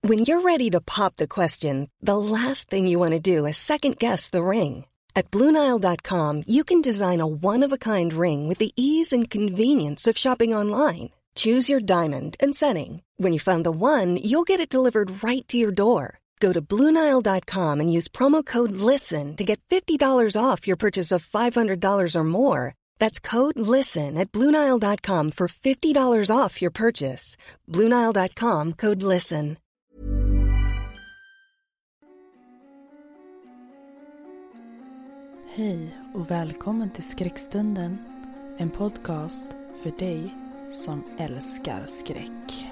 When you're ready to pop the question, the last thing you want to do is second-guess the ring. At BlueNile.com, you can design a one-of-a-kind ring with the ease and convenience of shopping online. Choose your diamond and setting. When you find the one, you'll get it delivered right to your door. Go to BlueNile.com and use promo code LISTEN to get $50 off your purchase of $500 or more. That's code LISTEN at BlueNile.com for $50 off your purchase. BlueNile.com, code LISTEN. Hej och välkommen till Skräckstunden, en podcast för dig som älskar skräck.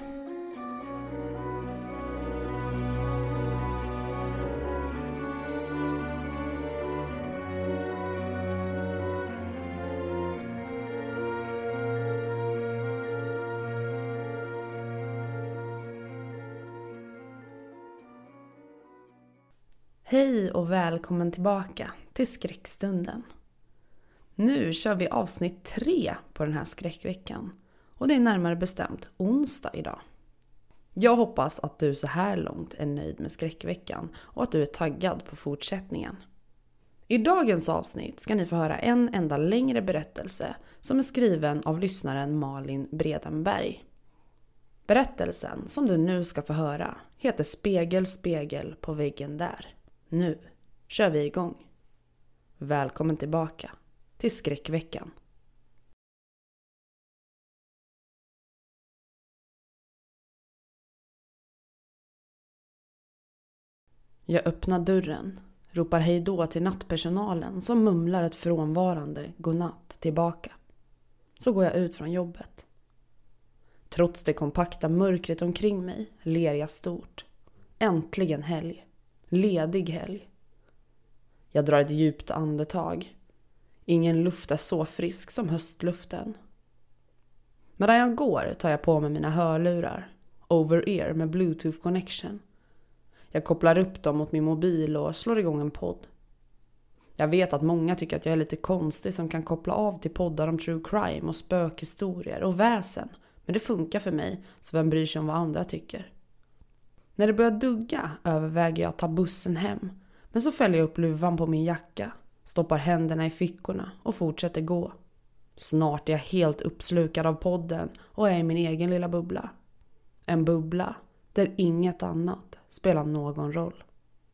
Hej och välkommen tillbaka till Skräckstunden. Nu kör vi avsnitt 3 på den här skräckveckan och det är närmare bestämt onsdag idag. Jag hoppas att du så här långt är nöjd med skräckveckan och att du är taggad på fortsättningen. I dagens avsnitt ska ni få höra en enda längre berättelse som är skriven av lyssnaren Malin Bredenberg. Berättelsen som du nu ska få höra heter Spegel, spegel på väggen där. Nu kör vi igång. Välkommen tillbaka till skräckveckan. Jag öppnar dörren, ropar hej då till nattpersonalen som mumlar ett frånvarande godnatt tillbaka. Så går jag ut från jobbet. Trots det kompakta mörkret omkring mig ler jag stort. Äntligen helg. Ledig helg. Jag drar ett djupt andetag. Ingen luft är så frisk som höstluften. Medan jag går tar jag på mig mina hörlurar. Over-ear med Bluetooth connection. Jag kopplar upp dem mot min mobil och slår igång en podd. Jag vet att många tycker att jag är lite konstig som kan koppla av till poddar om true crime och spökhistorier och väsen. Men det funkar för mig, så vem bryr sig om vad andra tycker. När det börjar dugga överväger jag att ta bussen hem. Men så fäller jag upp luvan på min jacka, stoppar händerna i fickorna och fortsätter gå. Snart är jag helt uppslukad av podden och är i min egen lilla bubbla. En bubbla där inget annat spelar någon roll.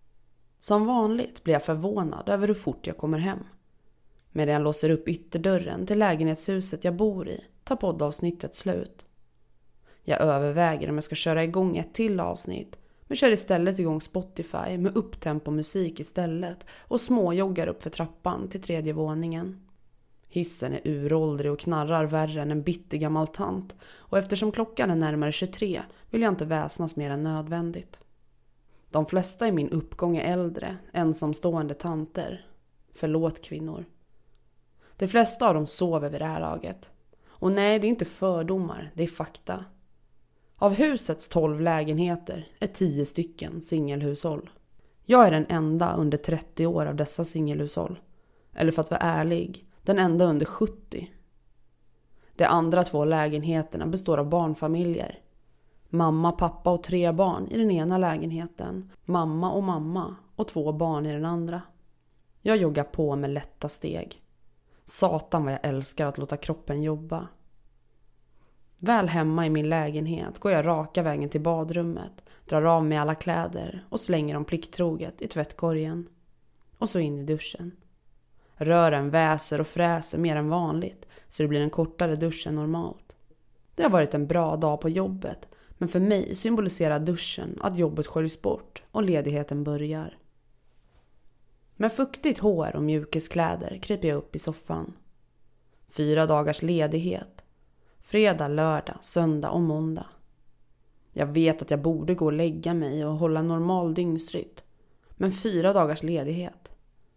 Som vanligt blir jag förvånad över hur fort jag kommer hem. Medan jag låser upp ytterdörren till lägenhetshuset jag bor i tar poddavsnittet slut. Jag överväger om jag ska köra igång ett till avsnitt, men kör istället igång Spotify med upptempo musik istället och småjoggar upp för trappan till 3:e våningen. Hissen är uråldrig och knarrar värre än en bitter gammal tant, och eftersom klockan är närmare 23 vill jag inte väsnas mer än nödvändigt. De flesta i min uppgång är äldre, ensamstående tanter. Förlåt kvinnor. De flesta av dem sover vid det här laget. Och nej, det är inte fördomar, det är fakta. Av husets 12 lägenheter är 10 stycken singelhushåll. Jag är den enda under 30 år av dessa singelhushåll. Eller för att vara ärlig, den enda under 70. De andra 2 lägenheterna består av barnfamiljer. Mamma, pappa och 3 barn i den ena lägenheten. Mamma och 2 barn i den andra. Jag joggar på med lätta steg. Satan vad jag älskar att låta kroppen jobba. Väl hemma i min lägenhet går jag raka vägen till badrummet, drar av mig alla kläder och slänger dem plikttroget i tvättkorgen. Och så in i duschen. Rören väser och fräser mer än vanligt, så det blir en kortare dusch än normalt. Det har varit en bra dag på jobbet, men för mig symboliserar duschen att jobbet sköljs bort och ledigheten börjar. Med fuktigt hår och mjukiskläder kryper jag upp i soffan. 4 dagars ledighet. Fredag, lördag, söndag och måndag. Jag vet att jag borde gå och lägga mig och hålla normal dygnsrytm. Men 4 dagars ledighet.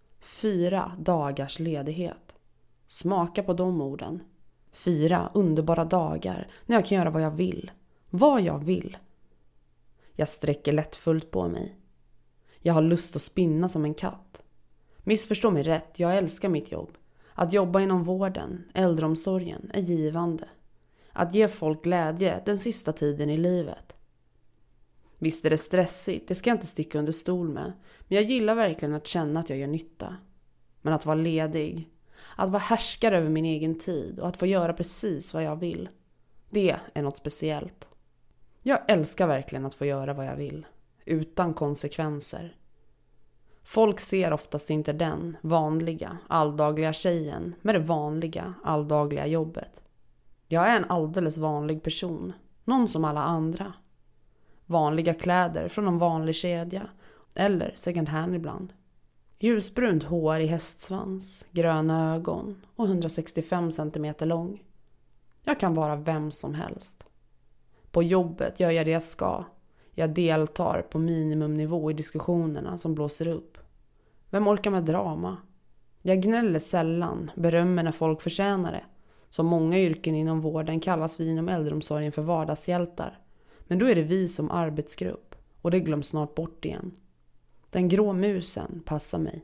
4 dagars ledighet. Smaka på de orden. 4 underbara dagar när jag kan göra vad jag vill. Vad jag vill. Jag sträcker lättfullt på mig. Jag har lust att spinna som en katt. Missförstå mig rätt, jag älskar mitt jobb. Att jobba inom vården, äldreomsorgen, är givande. Att ge folk glädje den sista tiden i livet. Visst är det stressigt, det ska jag inte sticka under stol med. Men jag gillar verkligen att känna att jag gör nytta. Men att vara ledig, att vara härskare över min egen tid och att få göra precis vad jag vill. Det är något speciellt. Jag älskar verkligen att få göra vad jag vill. Utan konsekvenser. Folk ser oftast inte den vanliga, alldagliga tjejen med det vanliga, alldagliga jobbet. Jag är en alldeles vanlig person. Någon som alla andra. Vanliga kläder från en vanlig kedja. Eller second hand ibland. Ljusbrunt hår i hästsvans, gröna ögon och 165 cm lång. Jag kan vara vem som helst. På jobbet gör jag det jag ska. Jag deltar på minimumnivå i diskussionerna som blåser upp. Vem orkar med drama? Jag gnäller sällan, berömmer när folk förtjänar det. Som många yrken inom vården kallas vi inom äldreomsorgen för vardagshjältar. Men då är det vi som arbetsgrupp och det glöms snart bort igen. Den grå musen passar mig.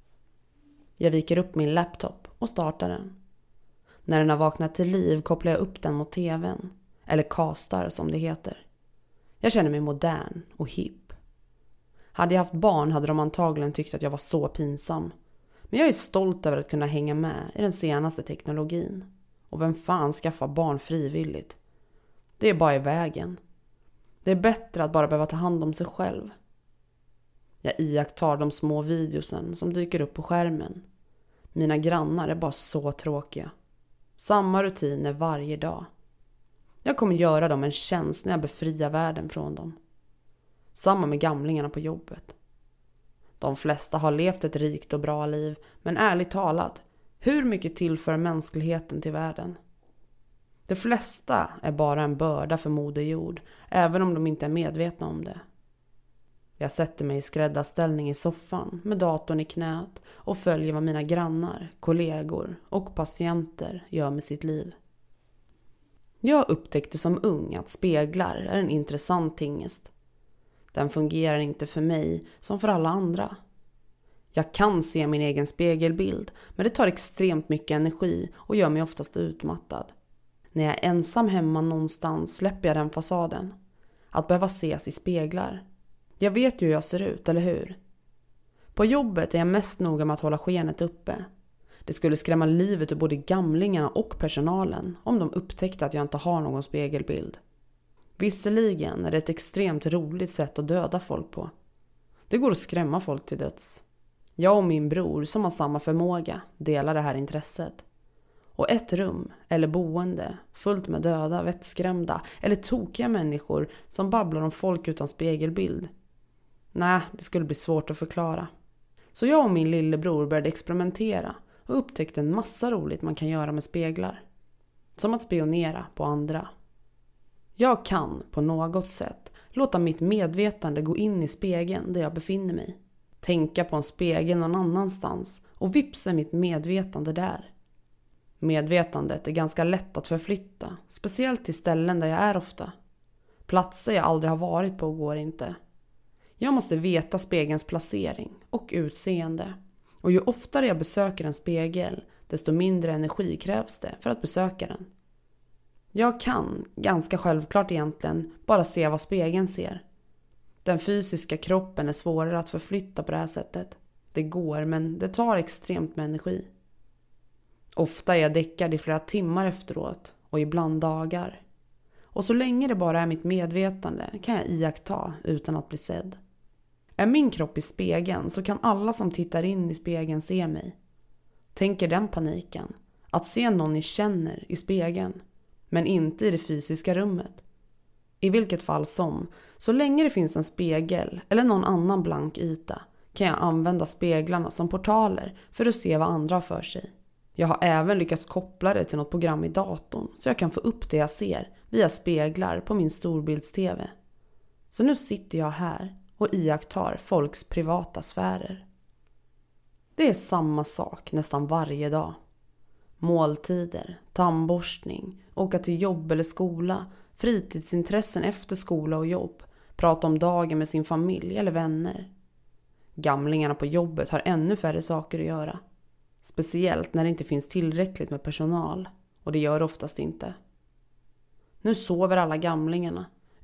Jag viker upp min laptop och startar den. När den har vaknat till liv kopplar jag upp den mot tvn. Eller castar som det heter. Jag känner mig modern och hipp. Hade jag haft barn hade de antagligen tyckt att jag var så pinsam. Men jag är stolt över att kunna hänga med i den senaste teknologin. Och vem fan skaffar barn frivilligt? Det är bara i vägen. Det är bättre att bara behöva ta hand om sig själv. Jag iakttar de små videosen som dyker upp på skärmen. Mina grannar är bara så tråkiga. Samma rutiner varje dag. Jag kommer göra dem en tjänst när jag befriar världen från dem. Samma med gamlingarna på jobbet. De flesta har levt ett rikt och bra liv, men ärligt talat, hur mycket tillför mänskligheten till världen? De flesta är bara en börda för moder jord, även om de inte är medvetna om det. Jag sätter mig i skräddarställning i soffan med datorn i knät och följer vad mina grannar, kollegor och patienter gör med sitt liv. Jag upptäckte som ung att speglar är en intressant tingest. Den fungerar inte för mig som för alla andra. Jag kan se min egen spegelbild, men det tar extremt mycket energi och gör mig oftast utmattad. När jag är ensam hemma någonstans släpper jag den fasaden. Att behöva ses i speglar. Jag vet ju hur jag ser ut, eller hur? På jobbet är jag mest noga med att hålla skenet uppe. Det skulle skrämma livet ur både gamlingarna och personalen om de upptäckte att jag inte har någon spegelbild. Visserligen är det ett extremt roligt sätt att döda folk på. Det går att skrämma folk till döds. Jag och min bror som har samma förmåga delar det här intresset. Och ett rum eller boende fullt med döda, vettskrämda eller tokiga människor som babblar om folk utan spegelbild. Nej, det skulle bli svårt att förklara. Så jag och min lillebror började experimentera och upptäckte en massa roligt man kan göra med speglar. Som att spionera på andra. Jag kan på något sätt låta mitt medvetande gå in i spegeln där jag befinner mig. Tänka på en spegel någon annanstans och vips är mitt medvetande där. Medvetandet är ganska lätt att förflytta, speciellt till ställen där jag är ofta. Platser jag aldrig har varit på går inte. Jag måste veta spegelns placering och utseende. Och ju oftare jag besöker en spegel, desto mindre energi krävs det för att besöka den. Jag kan, ganska självklart egentligen, bara se vad spegeln ser. Den fysiska kroppen är svårare att förflytta på det här sättet. Det går, men det tar extremt med energi. Ofta är jag däckad i flera timmar efteråt och ibland dagar. Och så länge det bara är mitt medvetande kan jag iaktta utan att bli sedd. Är min kropp i spegeln så kan alla som tittar in i spegeln se mig. Tänker den paniken, att se någon ni känner i spegeln, men inte i det fysiska rummet. I vilket fall som, så länge det finns en spegel eller någon annan blank yta kan jag använda speglarna som portaler för att se vad andra har för sig. Jag har även lyckats koppla det till något program i datorn så jag kan få upp det jag ser via speglar på min storbilds-tv. Så nu sitter jag här och iakttar folks privata sfärer. Det är samma sak nästan varje dag. Måltider, tandborstning, åka till jobb eller skola, fritidsintressen efter skola och jobb, prata om dagen med sin familj eller vänner. Gamlingarna på jobbet har ännu färre saker att göra. Speciellt när det inte finns tillräckligt med personal, och det gör det oftast inte. Nu sover alla gamlingarna,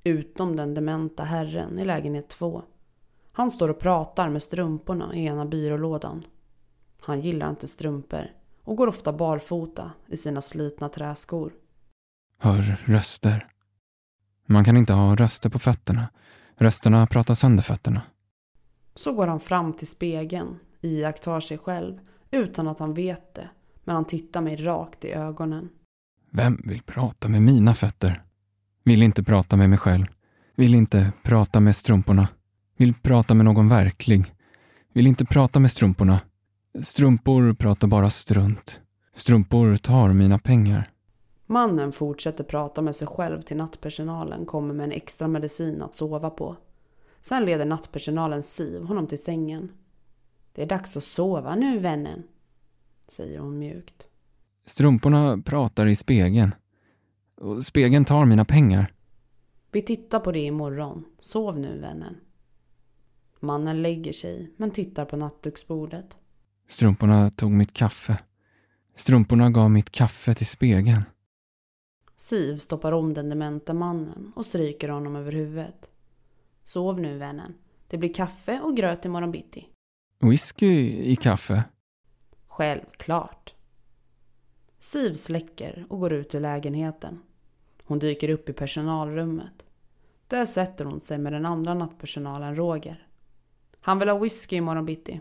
utom den dementa herren i lägenhet 2. Han står och pratar med strumporna i ena byrålådan. Han gillar inte strumpor och går ofta barfota i sina slitna träskor. Hör röster. Man kan inte ha röster på fötterna. Rösterna pratar sönder fötterna. Så går han fram till spegeln, iakttar sig själv utan att han vet det, men han tittar mig rakt i ögonen. Vem vill prata med mina fötter? Vill inte prata med mig själv. Vill inte prata med strumporna. Vill prata med någon verklig. Vill inte prata med strumporna. Strumpor pratar bara strunt. Strumpor tar mina pengar. Mannen fortsätter prata med sig själv till nattpersonalen kommer med en extra medicin att sova på. Sen leder nattpersonalen Siv honom till sängen. Det är dags att sova nu, vännen, säger hon mjukt. Strumporna pratar i spegeln. Och spegeln tar mina pengar. Vi tittar på det imorgon. Sov nu, vännen. Mannen lägger sig men tittar på nattduksbordet. Strumporna tog mitt kaffe. Strumporna gav mitt kaffe till spegeln. Siv stoppar om den dementa mannen och stryker honom över huvudet. Sov nu, vännen. Det blir kaffe och gröt imorgon bitti. Whisky i kaffe? Självklart. Siv släcker och går ut ur lägenheten. Hon dyker upp i personalrummet. Där sätter hon sig med den andra nattpersonalen Roger. Han vill ha whisky imorgon bitti.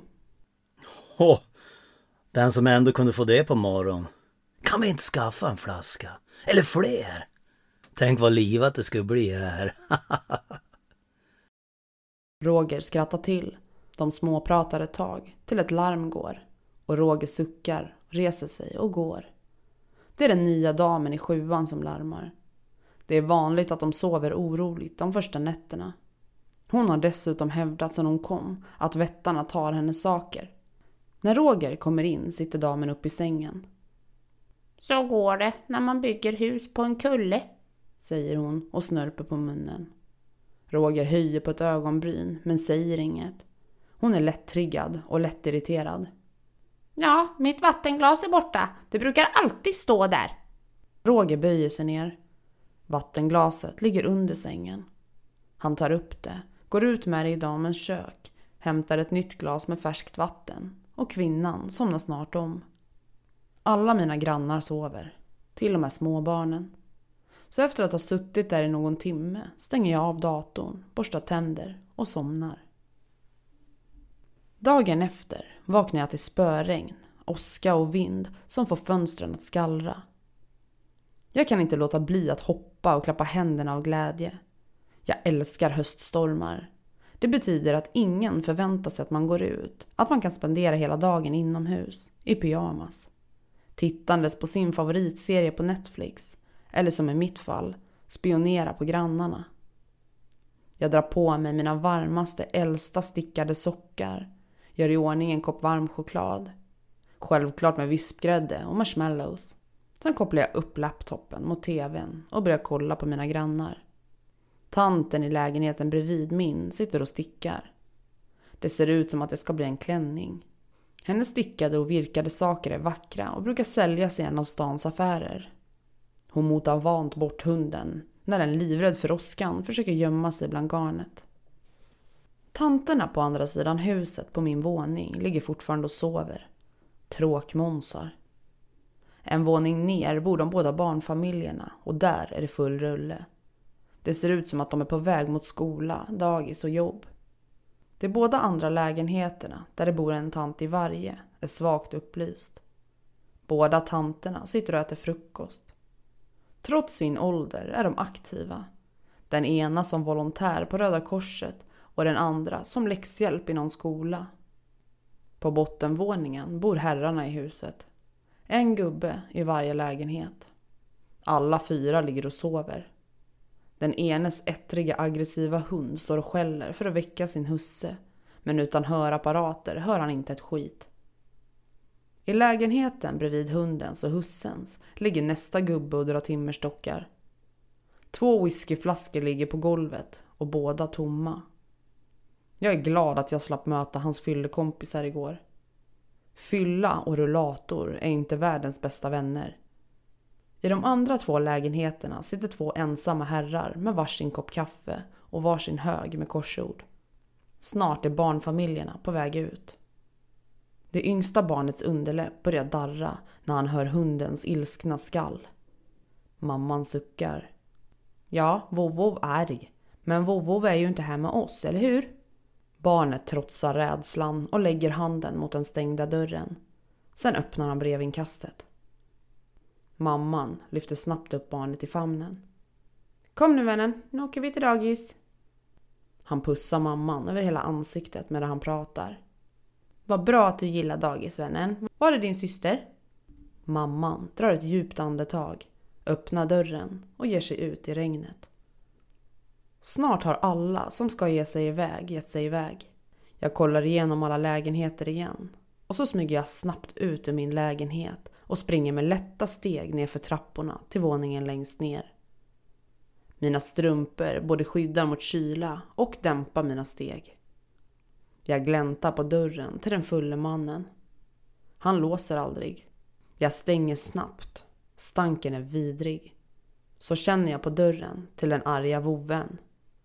Den som ändå kunde få det på morgon. Kan vi inte skaffa en flaska? Eller fler? Tänk vad livat det skulle bli här. Roger skrattar till. De småpratar ett tag till ett larm går. Och Roger suckar, reser sig och går. Det är den nya damen i 7:an som larmar. Det är vanligt att de sover oroligt de första nätterna. Hon har dessutom hävdat sedan hon kom att vättarna tar hennes saker. När Roger kommer in sitter damen upp i sängen. Så går det när man bygger hus på en kulle, säger hon och snörper på munnen. Roger höjer på ett ögonbryn men säger inget. Hon är lättriggad och lättirriterad. Ja, mitt vattenglas är borta. Det brukar alltid stå där. Roger böjer sig ner. Vattenglaset ligger under sängen. Han tar upp det, går ut med det i damens kök, hämtar ett nytt glas med färskt vatten och kvinnan somnar snart om. Alla mina grannar sover, till och med småbarnen. Så efter att ha suttit där i någon timme stänger jag av datorn, borstar tänder och somnar. Dagen efter vaknar jag till spöregn, åska och vind som får fönstren att skallra. Jag kan inte låta bli att hoppa och klappa händerna av glädje. Jag älskar höststormar. Det betyder att ingen förväntar sig att man går ut, att man kan spendera hela dagen inomhus, i pyjamas. Tittandes på sin favoritserie på Netflix, eller som i mitt fall, spionera på grannarna. Jag drar på mig mina varmaste, äldsta stickade sockar, gör i ordning en kopp varm choklad. Självklart med vispgrädde och marshmallows. Sen kopplar jag upp laptopen mot tvn och börjar kolla på mina grannar. Tanten i lägenheten bredvid min sitter och stickar. Det ser ut som att det ska bli en klänning. Hennes stickade och virkade saker är vackra och brukar säljas i en av stans affärer. Hon motar vant bort hunden när den livrädd för åskan försöker gömma sig bland garnet. Tanterna på andra sidan huset på min våning ligger fortfarande och sover. Tråkmånsar. En våning ner bor de båda barnfamiljerna och där är det full rulle. Det ser ut som att de är på väg mot skola, dagis och jobb. De båda andra lägenheterna, där det bor en tant i varje, är svagt upplyst. Båda tanterna sitter och äter frukost. Trots sin ålder är de aktiva. Den ena som volontär på Röda Korset och den andra som läxhjälp i någon skola. På bottenvåningen bor herrarna i huset. En gubbe i varje lägenhet. Alla 4 ligger och sover. Den enes ettriga aggressiva hund står och skäller för att väcka sin husse. Men utan hörapparater hör han inte ett skit. I lägenheten bredvid hundens och hussens ligger nästa gubbe och drar timmerstockar. 2 whiskyflaskor ligger på golvet och båda tomma. Jag är glad att jag slapp möta hans fyllekompisar igår. Fylla och rullator är inte världens bästa vänner. I de andra 2 lägenheterna sitter 2 ensamma herrar med varsin kopp kaffe och varsin hög med korsord. Snart är barnfamiljerna på väg ut. Det yngsta barnets underläpp börjar darra när han hör hundens ilskna skall. Mamman suckar. Ja, Vovo är arg. Men Vovo är ju inte här med oss, eller hur? Barnet trotsar rädslan och lägger handen mot den stängda dörren. Sen öppnar han brevinkastet. Mamman lyfter snabbt upp barnet i famnen. Kom nu vännen, nu åker vi till dagis. Han pussar mamman över hela ansiktet medan han pratar. Vad bra att du gillar dagis, vännen. Var är din syster? Mamman drar ett djupt andetag, öppnar dörren och ger sig ut i regnet. Snart har alla som ska ge sig iväg gett sig iväg. Jag kollar igenom alla lägenheter igen. Och så smyger jag snabbt ut ur min lägenhet och springer med lätta steg ner för trapporna till våningen längst ner. Mina strumpor både skyddar mot kyla och dämpar mina steg. Jag gläntar på dörren till den fulla mannen. Han låser aldrig. Jag stänger snabbt. Stanken är vidrig. Så känner jag på dörren till den arga voven.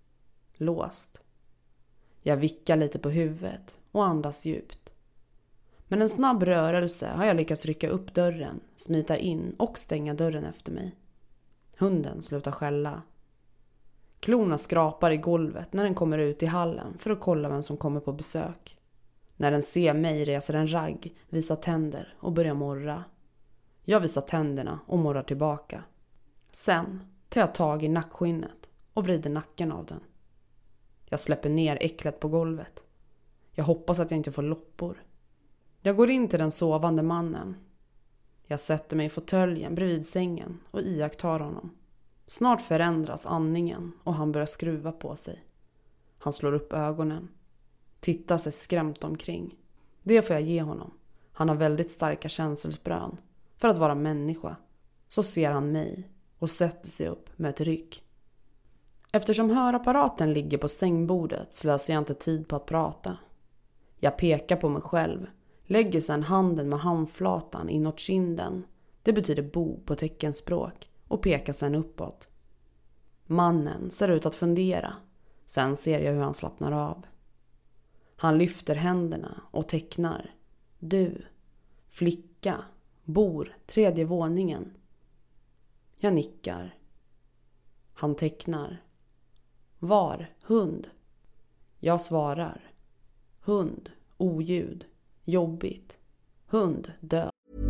Låst. Jag vickar lite på huvudet och andas djupt. Men en snabb rörelse har jag lyckats rycka upp dörren, smita in och stänga dörren efter mig. Hunden slutar skälla. Klorna skrapar i golvet när den kommer ut i hallen för att kolla vem som kommer på besök. När den ser mig reser en ragg, visar tänder och börjar morra. Jag visar tänderna och morrar tillbaka. Sen tar jag tag i nackskinnet och vrider nacken av den. Jag släpper ner äcklet på golvet. Jag hoppas att jag inte får loppor. Jag går in till den sovande mannen. Jag sätter mig i fåtöljen bredvid sängen och iakttar honom. Snart förändras andningen och han börjar skruva på sig. Han slår upp ögonen. Tittar sig skrämt omkring. Det får jag ge honom. Han har väldigt starka känselsprön. För att vara människa. Så ser han mig och sätter sig upp med ett ryck. Eftersom hörapparaten ligger på sängbordet slösar jag inte tid på att prata. Jag pekar på mig själv. Lägger sedan handen med handflatan inåt kinden. Det betyder bo på teckenspråk. Och pekar sedan uppåt. Mannen ser ut att fundera. Sen ser jag hur han slappnar av. Han lyfter händerna och tecknar. Du. Flicka. Bor. 3:e våningen. Jag nickar. Han tecknar. Var. Hund. Jag svarar. Hund. Oljud. Jobbigt. Hund. Död.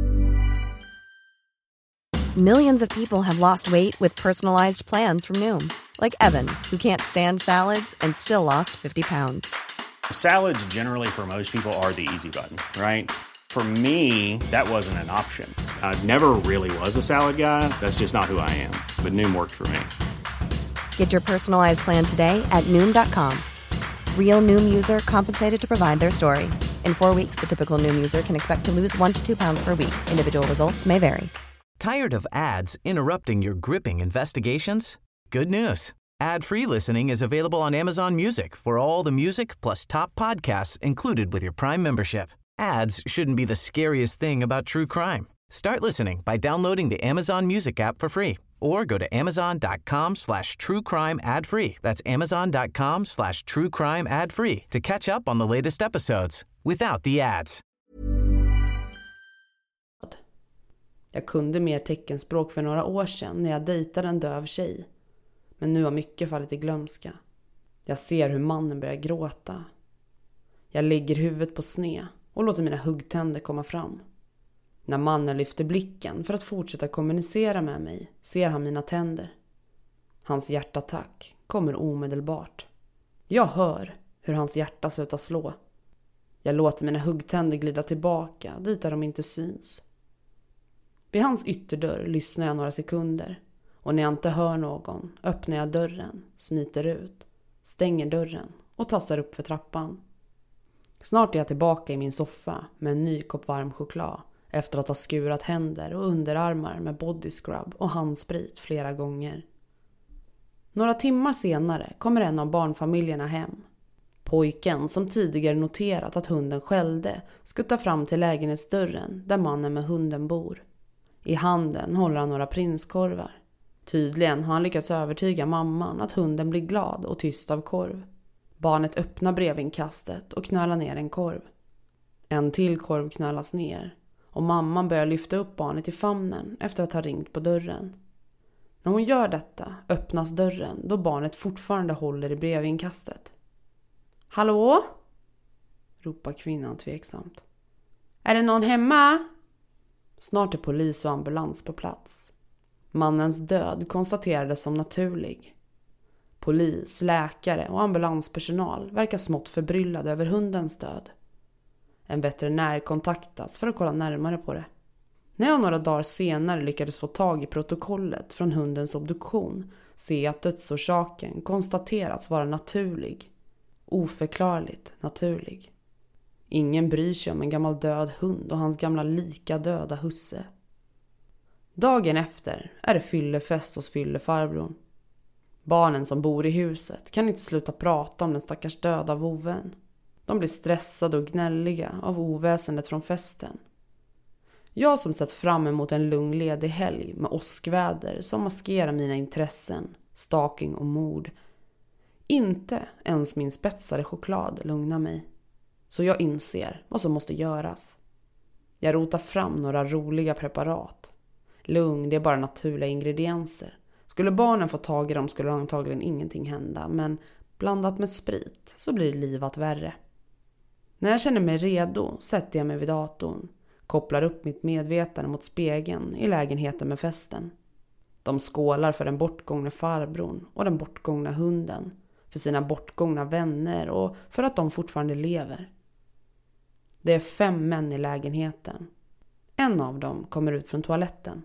Millions of people have lost weight with personalized plans from Noom. Like Evan, who can't stand salads and still lost 50 pounds. Salads generally for most people are the easy button, right? For me, that wasn't an option. I never really was a salad guy. That's just not who I am. But Noom worked for me. Get your personalized plan today at Noom.com. Real Noom user compensated to provide their story. In 4 weeks, the typical Noom user can expect to lose 1 to 2 pounds per week. Individual results may vary. Tired of ads interrupting your gripping investigations? Good news. Ad-free listening is available on Amazon Music for all the music plus top podcasts included with your Prime membership. Ads shouldn't be the scariest thing about true crime. Start listening by downloading the Amazon Music app for free or go to amazon.com/truecrime ad-free. That's amazon.com/truecrime ad-free to catch up on the latest episodes without the ads. Jag kunde mer teckenspråk för några år sedan när jag dejtade en döv tjej. Men nu har mycket fallit i glömska. Jag ser hur mannen börjar gråta. Jag lägger huvudet på sned och låter mina huggtänder komma fram. När mannen lyfter blicken för att fortsätta kommunicera med mig ser han mina tänder. Hans hjärtattack kommer omedelbart. Jag hör hur hans hjärta slutar slå. Jag låter mina huggtänder glida tillbaka dit där de inte syns. Vid hans ytterdörr lyssnar jag några sekunder och när jag inte hör någon öppnar jag dörren, smiter ut, stänger dörren och tassar upp för trappan. Snart är jag tillbaka i min soffa med en ny kopp varm choklad efter att ha skurat händer och underarmar med body scrub och handsprit flera gånger. Några timmar senare kommer en av barnfamiljerna hem. Pojken som tidigare noterat att hunden skällde skuttar fram till lägenhetsdörren där mannen med hunden bor. I handen håller han några prinskorvar. Tydligen har han lyckats övertyga mamman att hunden blir glad och tyst av korv. Barnet öppnar brevinkastet och knölar ner en korv. En till korv knölas ner och mamman börjar lyfta upp barnet i famnen efter att ha ringt på dörren. När hon gör detta öppnas dörren då barnet fortfarande håller i brevinkastet. Hallå? Ropar kvinnan tveksamt. Är det någon hemma? Snart är polis och ambulans på plats. Mannens död konstaterades som naturlig. Polis, läkare och ambulanspersonal verkar smått förbryllade över hundens död. En veterinär kontaktas för att kolla närmare på det. När jag några dagar senare lyckades få tag i protokollet från hundens obduktion ser jag att dödsorsaken konstaterats vara naturlig. Oförklarligt naturlig. Ingen bryr sig om en gammal död hund och hans gamla lika döda husse. Dagen efter är det fyllefest hos fyllefarbrorn. Barnen som bor i huset kan inte sluta prata om den stackars döda voven. De blir stressade och gnälliga av oväsendet från festen. Jag som sett fram emot en lugn ledig helg med åskväder som maskerar mina intressen, stalking och mord. Inte ens min spetsade choklad lugnar mig. Så jag inser vad som måste göras. Jag rotar fram några roliga preparat. Lugn, det är bara naturliga ingredienser. Skulle barnen få tag i dem skulle antagligen ingenting hända, men blandat med sprit så blir livet värre. När jag känner mig redo sätter jag mig vid datorn, kopplar upp mitt medvetande mot spegeln i lägenheten med festen. De skålar för den bortgångna farbrorn och den bortgångna hunden, för sina bortgångna vänner och för att de fortfarande lever. Det är 5 män i lägenheten. En av dem kommer ut från toaletten.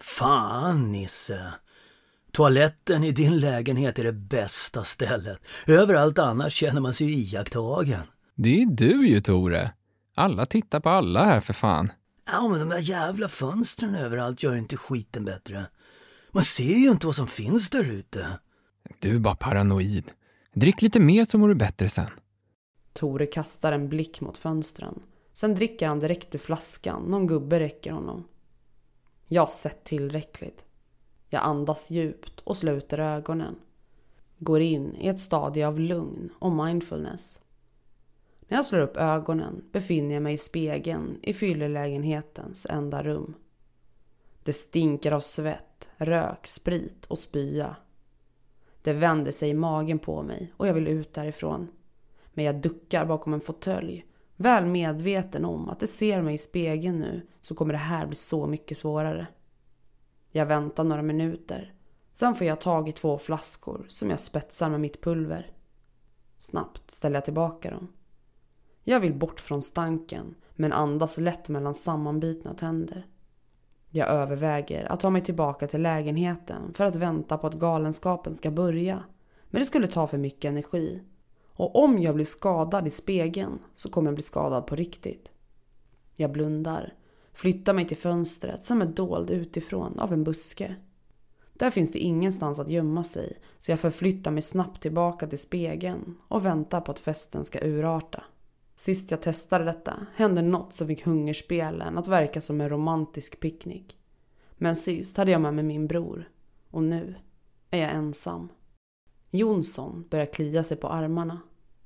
Fan, Nisse. Toaletten i din lägenhet är det bästa stället. Överallt annars känner man sig iakttagen. Det är du ju, Tore. Alla tittar på alla här för fan. Ja, men de där jävla fönstren överallt gör inte skiten bättre. Man ser ju inte vad som finns där ute. Du är bara paranoid. Drick lite mer så mår du bättre sen. Tore kastar en blick mot fönstren. Sen dricker han direkt ur flaskan. Någon gubbe räcker honom. Jag har sett tillräckligt. Jag andas djupt och sluter ögonen. Går in i ett stadie av lugn och mindfulness. När jag slår upp ögonen befinner jag mig i spegeln i fyllelägenhetens enda rum. Det stinker av svett, rök, sprit och spya. Det vänder sig i magen på mig och jag vill ut därifrån. Men jag duckar bakom en fåtölj, väl medveten om att det ser mig i spegeln nu så kommer det här bli så mycket svårare. Jag väntar några minuter. Sen får jag tag i 2 flaskor som jag spetsar med mitt pulver. Snabbt ställer jag tillbaka dem. Jag vill bort från stanken men andas lätt mellan sammanbitna tänder. Jag överväger att ta mig tillbaka till lägenheten för att vänta på att galenskapen ska börja. Men det skulle ta för mycket energi. Och om jag blir skadad i spegeln så kommer jag bli skadad på riktigt. Jag blundar, flyttar mig till fönstret som är dold utifrån av en buske. Där finns det ingenstans att gömma sig så jag förflyttar mig snabbt tillbaka till spegeln och väntar på att festen ska urarta. Sist jag testade detta hände något som fick hungerspelen att verka som en romantisk picknick. Men sist hade jag med mig min bror och nu är jag ensam. Jonsson börjar klia sig på armarna.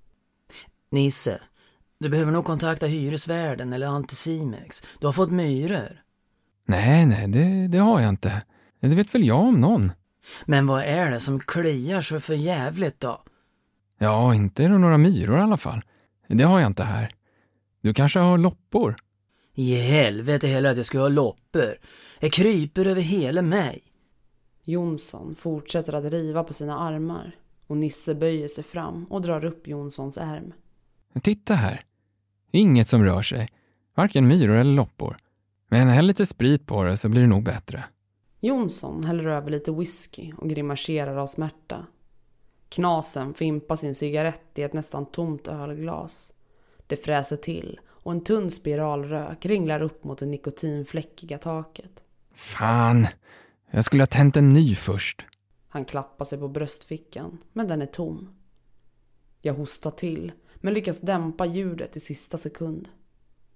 Nisse, du behöver nog kontakta hyresvärden eller Anticimex. Du har fått myror. Nej, det har jag inte. Det vet väl jag om någon. Men vad är det som kliar så för jävligt då? Ja, inte är det några myror i alla fall. Det har jag inte här. Du kanske har loppor? I helvete heller att jag ska ha loppor. Jag kryper över hela mig. Jonsson fortsätter att riva på sina armar och Nisse böjer sig fram och drar upp Jonssons ärm. Titta här. Inget som rör sig. Varken myror eller loppor. Men häll lite sprit på det så blir det nog bättre. Jonsson häller över lite whisky och grimaserar av smärta. Knasen fimpar sin cigarett i ett nästan tomt ölglas. Det fräser till och en tunn spiralrök ringlar upp mot det nikotinfläckiga taket. Fan, jag skulle ha tänt en ny först. Han klappar sig på bröstfickan, men den är tom. Jag hostar till, men lyckas dämpa ljudet i sista sekund.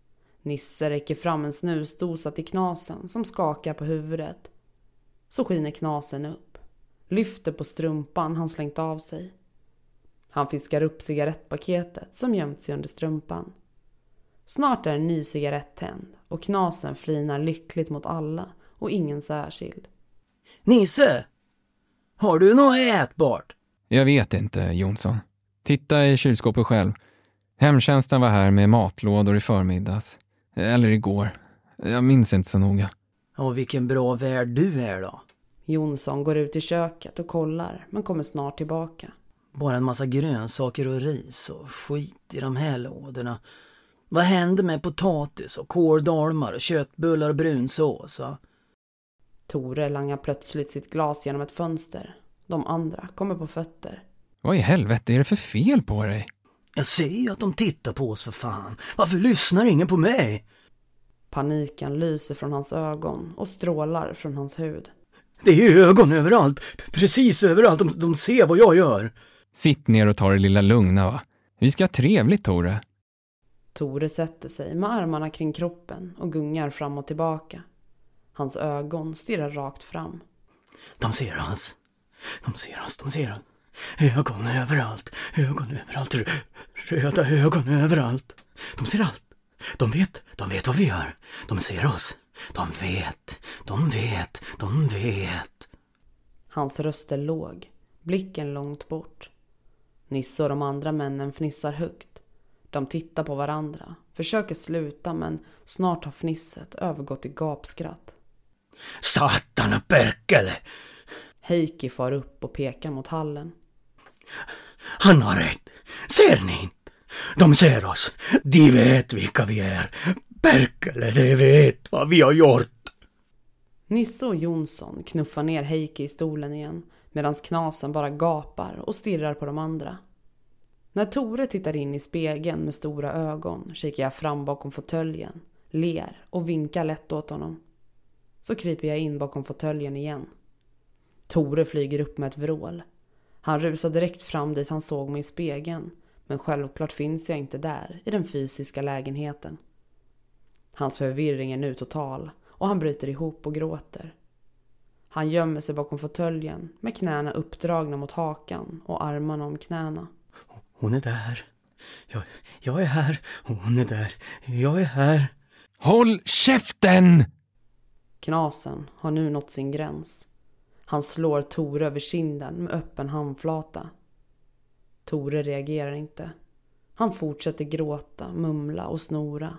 Nisse räcker fram en snusdosa till Knasen som skakar på huvudet. Så skiner Knasen upp, lyfter på strumpan han slängt av sig. Han fiskar upp cigarettpaketet som gömt sig under strumpan. Snart är en ny cigarett tänd och Knasen flinar lyckligt mot alla och ingen särskild. Nisse, har du något ätbart? Jag vet inte, Jonsson. Titta i kylskåpet själv. Hemtjänsten var här med matlådor i förmiddags. Eller igår. Jag minns inte så noga. Ja, vilken bra värd du är då. Jonsson går ut i köket och kollar men kommer snart tillbaka. Bara en massa grönsaker och ris och skit i de här lådorna. Vad händer med potatis och kåldalmar och köttbullar och brunsås, va? Tore langar plötsligt sitt glas genom ett fönster. De andra kommer på fötter. Vad i helvete är det för fel på dig? Jag ser ju att de tittar på oss för fan. Varför lyssnar ingen på mig? Paniken lyser från hans ögon och strålar från hans hud. Det är ögon överallt. Precis överallt. De ser vad jag gör. Sitt ner och ta det lilla lugna, va? Vi ska ha trevligt, Tore. Tore sätter sig med armarna kring kroppen och gungar fram och tillbaka. Hans ögon stirrar rakt fram. De ser oss. De ser oss. De ser oss. Ögon överallt. Ögon överallt. Röda ögon överallt. De ser allt. De vet vad vi gör. De ser oss. De vet. Hans röst är låg, blicken långt bort. Nisse och de andra männen fnissar högt. De tittar på varandra, försöker sluta men snart har fnisset övergått i gapskratt. Satan och perkele! Heikki far upp och pekar mot hallen. Han har rätt. Ser ni inte? De ser oss. De vet vilka vi är. Perkele, de vet vad vi har gjort. Nisse och Jonsson knuffar ner Heikki i stolen igen medan Knasen bara gapar och stirrar på de andra. När Tore tittar in i spegeln med stora ögon kikar jag fram bakom fåtöljen, ler och vinkar lätt åt honom. Så kryper jag in bakom fåtöljen igen. Tore flyger upp med ett vrål. Han rusar direkt fram dit han såg mig i spegeln, men självklart finns jag inte där i den fysiska lägenheten. Hans förvirring är nu total och han bryter ihop och gråter. Han gömmer sig bakom fåtöljen med knäna uppdragna mot hakan och armarna om knäna. Hon är där. Jag är här. Hon är där. Jag är här. Håll käften! Knasen har nu nått sin gräns. Han slår Tore över kinden med öppen handflata. Tore reagerar inte. Han fortsätter gråta, mumla och snora.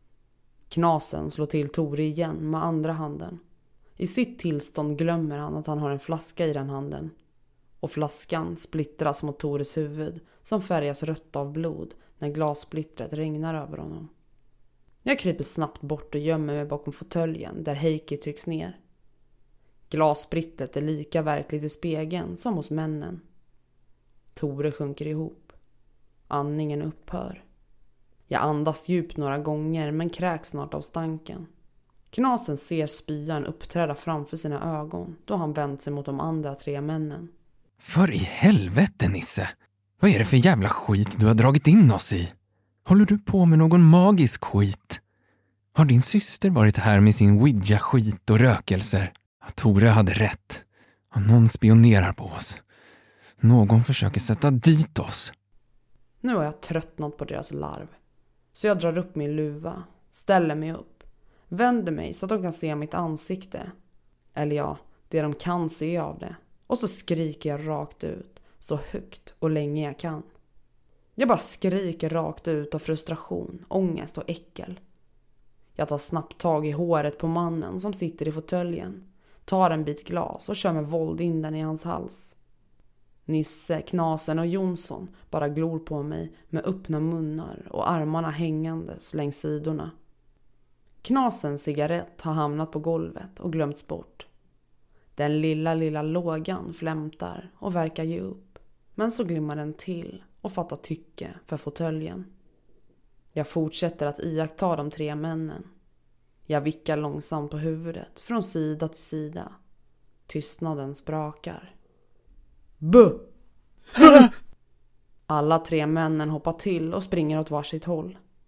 Knasen slår till Tore igen med andra handen. I sitt tillstånd glömmer han att han har en flaska i den handen. Och flaskan splittras mot Tores huvud som färgas rött av blod när glassplittret regnar över honom. Jag kryper snabbt bort och gömmer mig bakom fåtöljen där Heikki trycks ner. Glassplittret är lika verkligt i spegeln som hos männen. Tore sjunker ihop. Andningen upphör. Jag andas djupt några gånger men kräks snart av stanken. Knasen ser spyan uppträda framför sina ögon då han vänt sig mot de andra 3 männen. För i helvete, Nisse. Vad är det för jävla skit du har dragit in oss i? Håller du på med någon magisk skit? Har din syster varit här med sin Ouija-skit och rökelser? Tore hade rätt. Någon spionerar på oss. Någon försöker sätta dit oss. Nu har jag tröttnat på deras larv. Så jag drar upp min luva, ställer mig upp, vänder mig så att de kan se mitt ansikte. Eller ja, det de kan se av det. Och så skriker jag rakt ut, så högt och länge jag kan. Jag bara skriker rakt ut av frustration, ångest och äckel. Jag tar snabbt tag i håret på mannen som sitter i fåtöljen, tar en bit glas och kör med våld in den i hans hals. Nisse, Knasen och Jonsson bara glor på mig med öppna munnar och armarna hängandes längs sidorna. Knasens cigarett har hamnat på golvet och glömts bort. Den lilla lågan flämtar och verkar ge upp. Men så glimmar den till och fattar tycke för fåtöljen. Jag fortsätter att iaktta de 3 männen. Jag vickar långsamt på huvudet från sida till sida. Tystnaden sprakar. Buh! Alla 3 männen hoppar till och springer åt varsitt håll.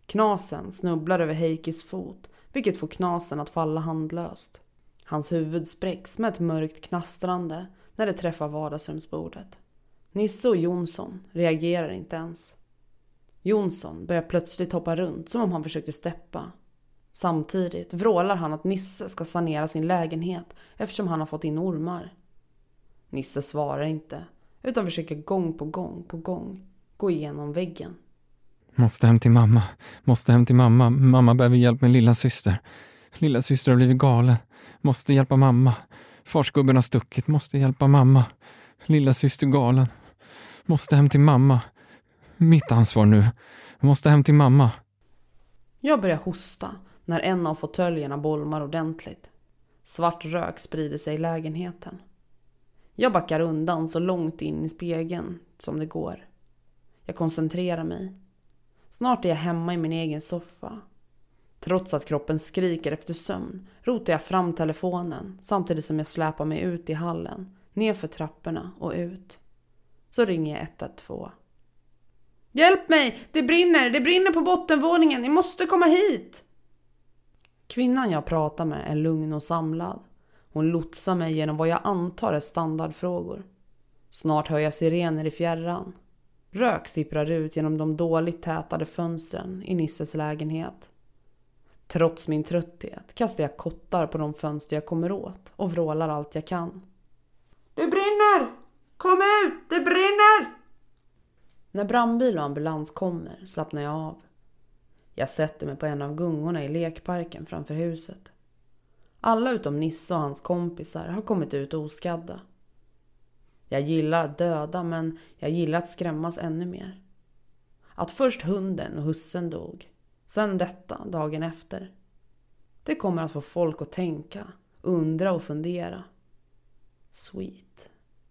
Knasen snubblar över Heikis fot, vilket får Knasen att falla handlöst. Hans huvud spräcks med ett mörkt knastrande när det träffar vardagsrumsbordet. Nisse och Jonsson reagerar inte ens. Jonsson börjar plötsligt hoppa runt som om han försökte steppa. Samtidigt vrålar han att Nisse ska sanera sin lägenhet eftersom han har fått in ormar. Nisse svarar inte utan försöker gång på gång gå igenom väggen. Måste hem till mamma. Måste hem till mamma. Mamma behöver hjälp med lilla syster. Lilla syster har blivit galen. Måste hjälpa mamma. Farsgubben har stuckit. Måste hjälpa mamma. Lilla syster galen. Måste hem till mamma. Mitt ansvar nu. Måste hem till mamma. Jag börjar hosta när en av fåtöljerna bolmar ordentligt. Svart rök sprider sig i lägenheten. Jag backar undan så långt in i spegeln som det går. Jag koncentrerar mig. Snart är jag hemma i min egen soffa. Trots att kroppen skriker efter sömn rotar jag fram telefonen samtidigt som jag släpar mig ut i hallen, nerför trapporna och ut. Så ringer jag 112. Hjälp mig! Det brinner på bottenvåningen! Ni måste komma hit! Kvinnan jag pratar med är lugn och samlad. Hon lotsar mig genom vad jag antar är standardfrågor. Snart hör jag sirener i fjärran. Rök sipprar ut genom de dåligt tätade fönstren i Nisses lägenhet. Trots min trötthet kastar jag kottar på de fönster jag kommer åt och vrålar allt jag kan. Det brinner! Kom ut! Det brinner! När brandbil och ambulans kommer slappnar jag av. Jag sätter mig på en av gungorna i lekparken framför huset. Alla utom Nisse och hans kompisar har kommit ut oskadda. Jag gillar att döda, men jag gillar att skrämmas ännu mer. Att först hunden och hussen dog, sen detta dagen efter. Det kommer att få folk att tänka, undra och fundera. Sweet.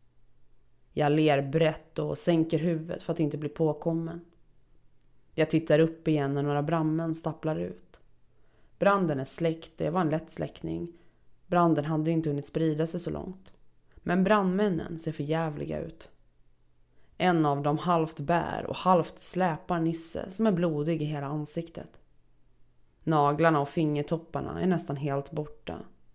Jag ler brett och sänker huvudet för att inte bli påkommen. Jag tittar upp igen när några brandmän stapplar ut. Branden är släckt, det var en lätt släckning. Branden hade inte hunnit sprida sig så långt. Men brandmännen ser för jävliga ut. En av dem halvt bär och halvt släpar Nisse som är blodig i hela ansiktet. Naglarna och fingertopparna är nästan helt borta.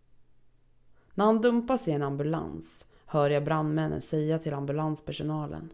När han dumpas i en ambulans hör jag brandmännen säga till ambulanspersonalen.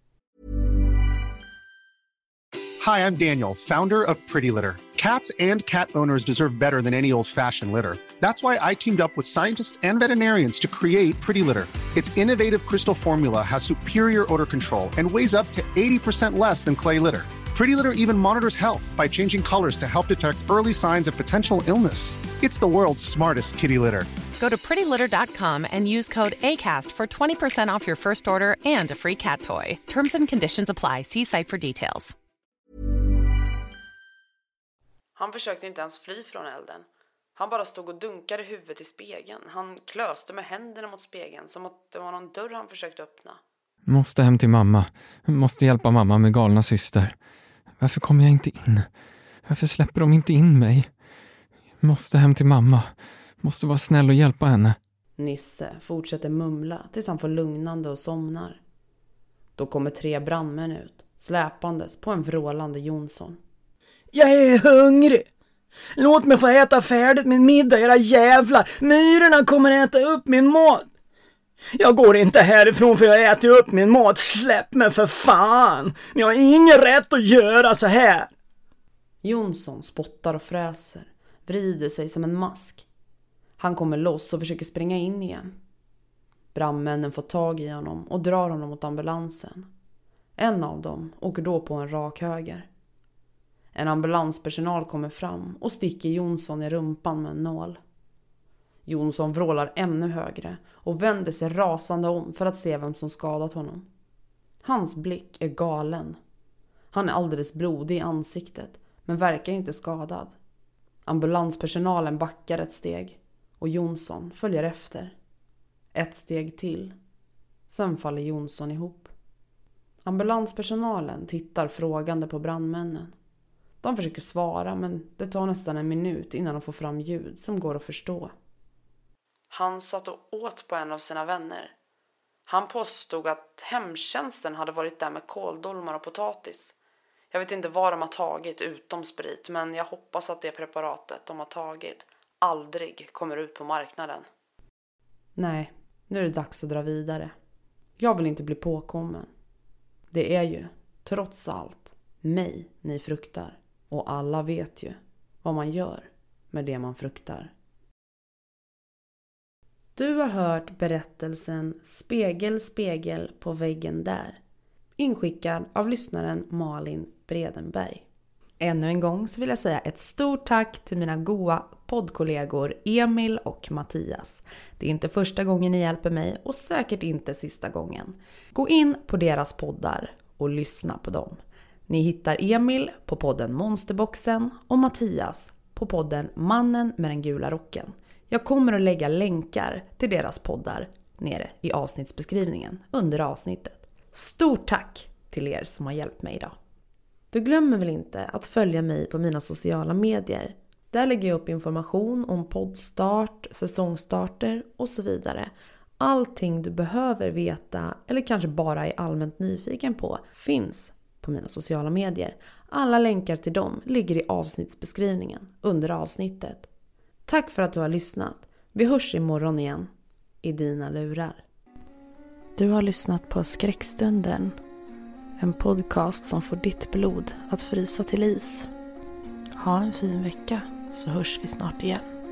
Hi, I'm Daniel, founder of Pretty Litter. Cats and cat owners deserve better than any old-fashioned litter. That's why I teamed up with scientists and veterinarians to create Pretty Litter. Its innovative crystal formula has superior odor control and weighs up to 80% less than clay litter. Pretty Litter even monitors health by changing colors to help detect early signs of potential illness. It's the world's smartest kitty litter. Go to prettylitter.com and use code ACAST for 20% off your first order and a free cat toy. Terms and conditions apply. See site for details. Han försökte inte ens fly från elden. Han bara stod och dunkade huvudet i spegeln. Han klöste med händerna mot spegeln som att det var någon dörr han försökte öppna. Måste hem till mamma. Måste hjälpa mamma med galna syster. Varför kommer jag inte in? Varför släpper de inte in mig? Måste hem till mamma. Måste vara snäll och hjälpa henne. Nisse fortsätter mumla tills han får lugnande och somnar. Då kommer 3 brandmän ut, släpandes på en vrålande Jonsson. Jag är hungrig. Låt mig få äta färdigt min middag, era jävlar. Myrorna kommer äta upp min mat. Jag går inte härifrån för jag äter upp min mat. Släpp mig för fan. Ni har ingen rätt att göra så här. Jonsson spottar och fräser, vrider sig som en mask. Han kommer loss och försöker springa in igen. Brandmännen får tag i honom och drar honom mot ambulansen. En av dem åker då på en rak höger. En ambulanspersonal kommer fram och sticker Jonsson i rumpan med en nål. Jonsson vrålar ännu högre och vänder sig rasande om för att se vem som skadat honom. Hans blick är galen. Han är alldeles blodig i ansiktet men verkar inte skadad. Ambulanspersonalen backar ett steg och Jonsson följer efter. Ett steg till. Sen faller Jonsson ihop. Ambulanspersonalen tittar frågande på brandmännen. De försöker svara men det tar nästan en minut innan de får fram ljud som går att förstå. Han satt och åt på en av sina vänner. Han påstod att hemtjänsten hade varit där med kåldolmar och potatis. Jag vet inte vad de har tagit utom sprit, men jag hoppas att det preparatet de har tagit aldrig kommer ut på marknaden. Nej, nu är det dags att dra vidare. Jag vill inte bli påkommen. Det är ju, trots allt, mig ni fruktar. Och alla vet ju vad man gör med det man fruktar. Du har hört berättelsen Spegel, spegel på väggen där. Inskickad av lyssnaren Malin Bredenberg. Ännu en gång så vill jag säga ett stort tack till mina goa poddkollegor Emil och Mattias. Det är inte första gången ni hjälper mig och säkert inte sista gången. Gå in på deras poddar och lyssna på dem. Ni hittar Emil på podden Monsterboxen och Mattias på podden Mannen med den gula rocken. Jag kommer att lägga länkar till deras poddar nere i avsnittsbeskrivningen under avsnittet. Stort tack till er som har hjälpt mig idag. Du glömmer väl inte att följa mig på mina sociala medier. Där lägger jag upp information om poddstart, säsongstarter och så vidare. Allting du behöver veta eller kanske bara är allmänt nyfiken på finns på mina sociala medier. Alla länkar till dem ligger i avsnittsbeskrivningen under avsnittet. Tack för att du har lyssnat. Vi hörs imorgon igen i dina lurar. Du har lyssnat på Skräckstunden. En podcast som får ditt blod att frysa till is. Ha en fin vecka så hörs vi snart igen.